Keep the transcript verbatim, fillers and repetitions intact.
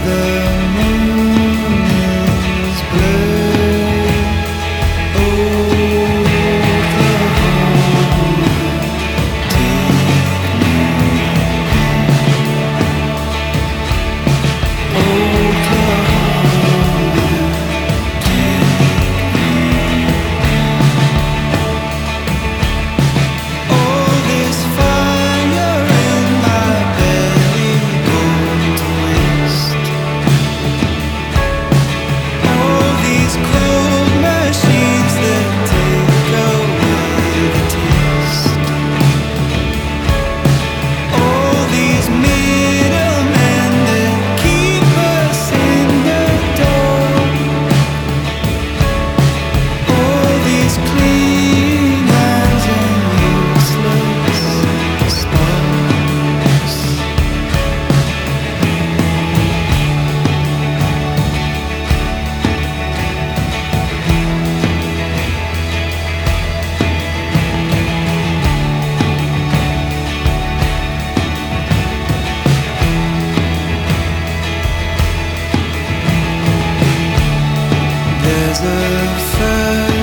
the moon is blue, Oklahoma, take me home. Oklahoma, take me home. All this fire in my belly going to waste. All these cold machines that take away the taste. All these middlemen that keep us in the dark. All these clean hands and useless sparks. There's a fire